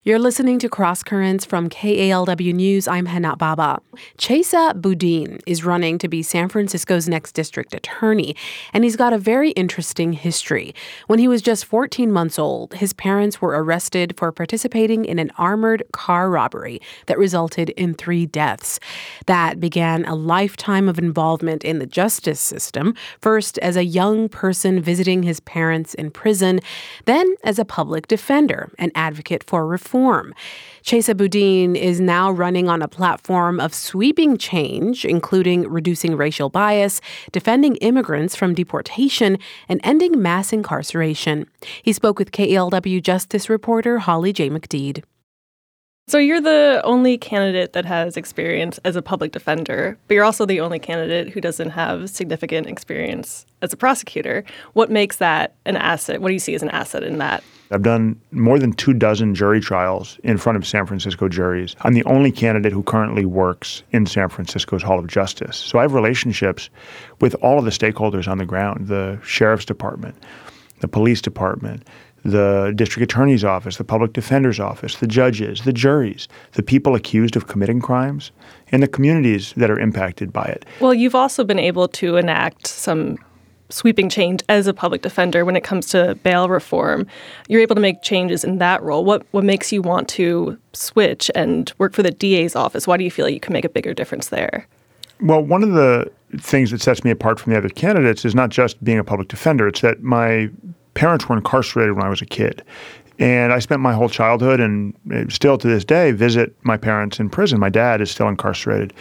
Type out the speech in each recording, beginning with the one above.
You're listening to Cross Currents from KALW News. I'm Hana Baba. Chesa Boudin is running to be San Francisco's next district attorney, and he's got a very interesting history. When he was just 14 months old, his parents were arrested for participating in an armored car robbery that resulted in 3 deaths. That began a lifetime of involvement in the justice system, first as a young person visiting his parents in prison, then as a public defender, an advocate for reform. Chesa Boudin is now running on a platform of sweeping change, including reducing racial bias, defending immigrants from deportation, and ending mass incarceration. He spoke with KALW Justice reporter Holly J. McDede. So you're the only candidate that has experience as a public defender, but you're also the only candidate who doesn't have significant experience as a prosecutor. What makes that an asset? What do you see as an asset in that? I've done more than 24 jury trials in front of San Francisco juries. I'm the only candidate who currently works in San Francisco's Hall of Justice. So I have relationships with all of the stakeholders on the ground, the sheriff's department, the police department, the district attorney's office, the public defender's office, the judges, the juries, the people accused of committing crimes, and the communities that are impacted by it. Well, you've also been able to enact some sweeping change as a public defender when it comes to bail reform. You're able to make changes in that role. What makes you want to switch and work for the DA's office? Why do you feel like you can make a bigger difference there? Well, one of the things that sets me apart from the other candidates is not just being a public defender. It's that my parents were incarcerated when I was a kid. And I spent my whole childhood and still to this day visit my parents in prison. My dad is still incarcerated.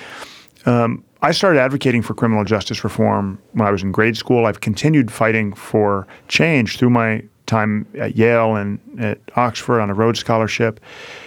I started advocating for criminal justice reform when I was in grade school. I've continued fighting for change through my time at Yale and at Oxford on a Rhodes Scholarship.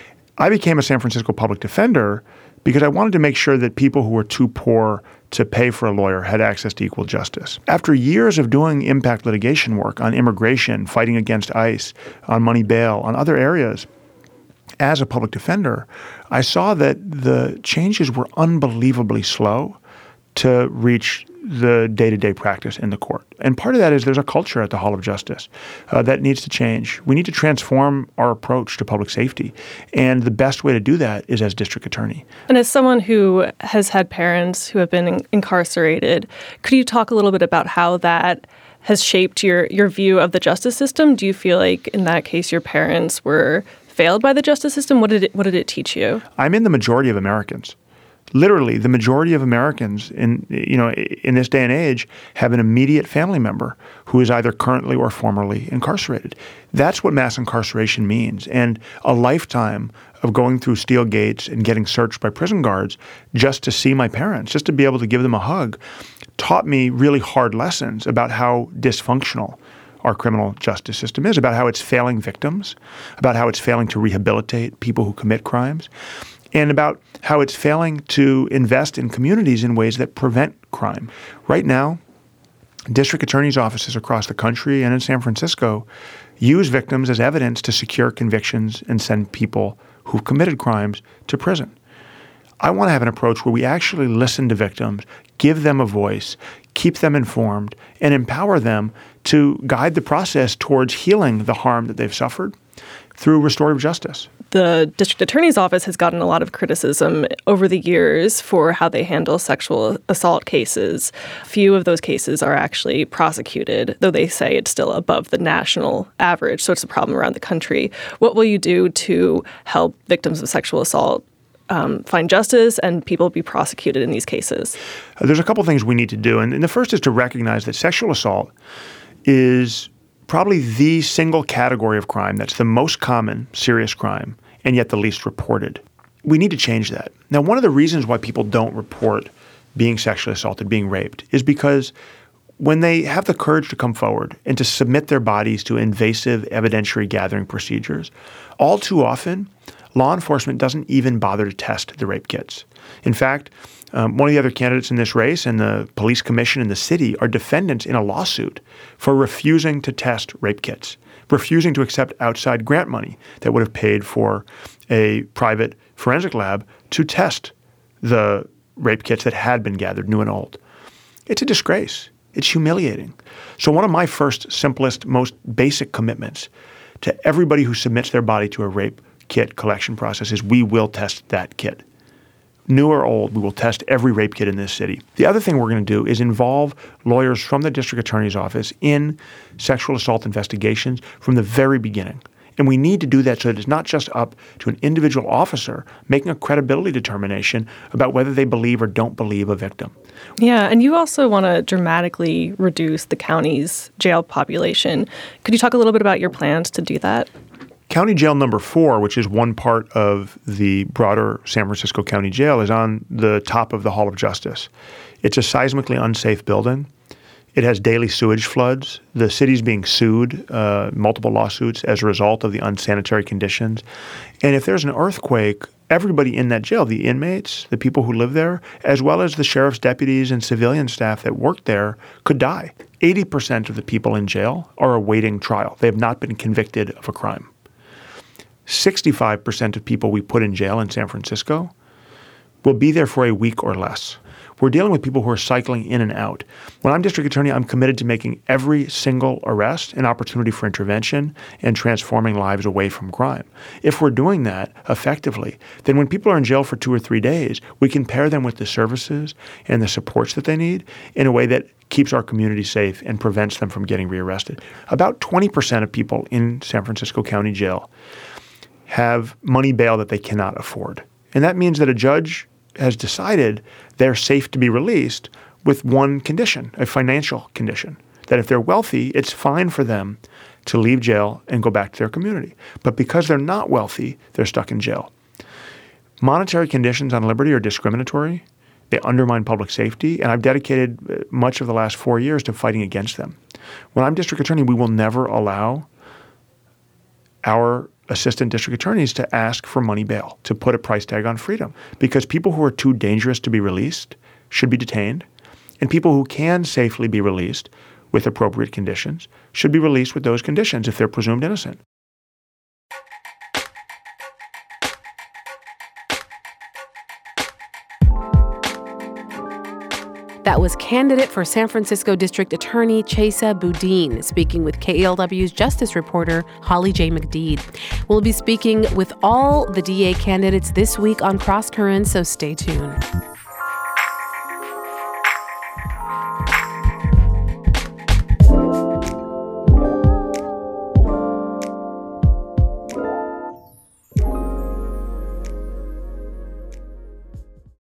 I became a San Francisco public defender because I wanted to make sure that people who were too poor to pay for a lawyer had access to equal justice. After years of doing impact litigation work on immigration, fighting against ICE, on money bail, on other areas, as a public defender, I saw that the changes were unbelievably slow to reach the day-to-day practice in the court. And part of that is there's a culture at the Hall of Justice that needs to change. We need to transform our approach to public safety. And the best way to do that is as district attorney. And as someone who has had parents who have been incarcerated, could you talk a little bit about how that has shaped your view of the justice system? Do you feel like in that case your parents were failed by the justice system? What did it teach you? I'm in the majority of Americans. Literally, the majority of Americans in this day and age have an immediate family member who is either currently or formerly incarcerated. That's what mass incarceration means. And a lifetime of going through steel gates and getting searched by prison guards just to see my parents, just to be able to give them a hug, taught me really hard lessons about how dysfunctional our criminal justice system is, about how it's failing victims, about how it's failing to rehabilitate people who commit crimes, and about how it's failing to invest in communities in ways that prevent crime. Right now, district attorneys' offices across the country and in San Francisco use victims as evidence to secure convictions and send people who've committed crimes to prison. I want to have an approach where we actually listen to victims, give them a voice, keep them informed, and empower them to guide the process towards healing the harm that they've suffered through restorative justice. The district attorney's office has gotten a lot of criticism over the years for how they handle sexual assault cases. Few of those cases are actually prosecuted, though they say it's still above the national average, so it's a problem around the country. What will you do to help victims of sexual assault find justice and people be prosecuted in these cases? There's a couple things we need to do. And the first is to recognize that sexual assault is probably the single category of crime that's the most common serious crime and yet the least reported. We need to change that. Now, one of the reasons why people don't report being sexually assaulted, being raped, is because when they have the courage to come forward and to submit their bodies to invasive evidentiary gathering procedures, all too often, law enforcement doesn't even bother to test the rape kits. In fact, one of the other candidates in this race and the police commission in the city are defendants in a lawsuit for refusing to test rape kits, refusing to accept outside grant money that would have paid for a private forensic lab to test the rape kits that had been gathered, new and old. It's a disgrace. It's humiliating. So one of my first, simplest, most basic commitments to everybody who submits their body to a rape kit collection process is we will test that kit. New or old, we will test every rape kit in this city. The other thing we're going to do is involve lawyers from the district attorney's office in sexual assault investigations from the very beginning. And we need to do that so that it's not just up to an individual officer making a credibility determination about whether they believe or don't believe a victim. Yeah, and you also want to dramatically reduce the county's jail population. Could you talk a little bit about your plans to do that? County Jail number 4, which is one part of the broader San Francisco County Jail, is on the top of the Hall of Justice. It's a seismically unsafe building. It has daily sewage floods. The city's being sued, multiple lawsuits as a result of the unsanitary conditions. And if there's an earthquake, everybody in that jail, the inmates, the people who live there, as well as the sheriff's deputies and civilian staff that work there, could die. 80% of the people in jail are awaiting trial. They have not been convicted of a crime. 65% of people we put in jail in San Francisco will be there for a week or less. We're dealing with people who are cycling in and out. When I'm district attorney, I'm committed to making every single arrest an opportunity for intervention and transforming lives away from crime. If we're doing that effectively, then when people are in jail for 2 or 3 days, we can pair them with the services and the supports that they need in a way that keeps our community safe and prevents them from getting rearrested. About 20% of people in San Francisco County Jail have money bail that they cannot afford. And that means that a judge has decided they're safe to be released with one condition, a financial condition, that if they're wealthy, it's fine for them to leave jail and go back to their community. But because they're not wealthy, they're stuck in jail. Monetary conditions on liberty are discriminatory. They undermine public safety, and I've dedicated much of the last 4 years to fighting against them. When I'm district attorney, we will never allow our assistant district attorneys to ask for money bail, to put a price tag on freedom, because people who are too dangerous to be released should be detained, and people who can safely be released with appropriate conditions should be released with those conditions if they're presumed innocent. That was candidate for San Francisco District Attorney Chesa Boudin speaking with KALW's justice reporter Holly J. McDede. We'll be speaking with all the DA candidates this week on Cross Currents, so stay tuned.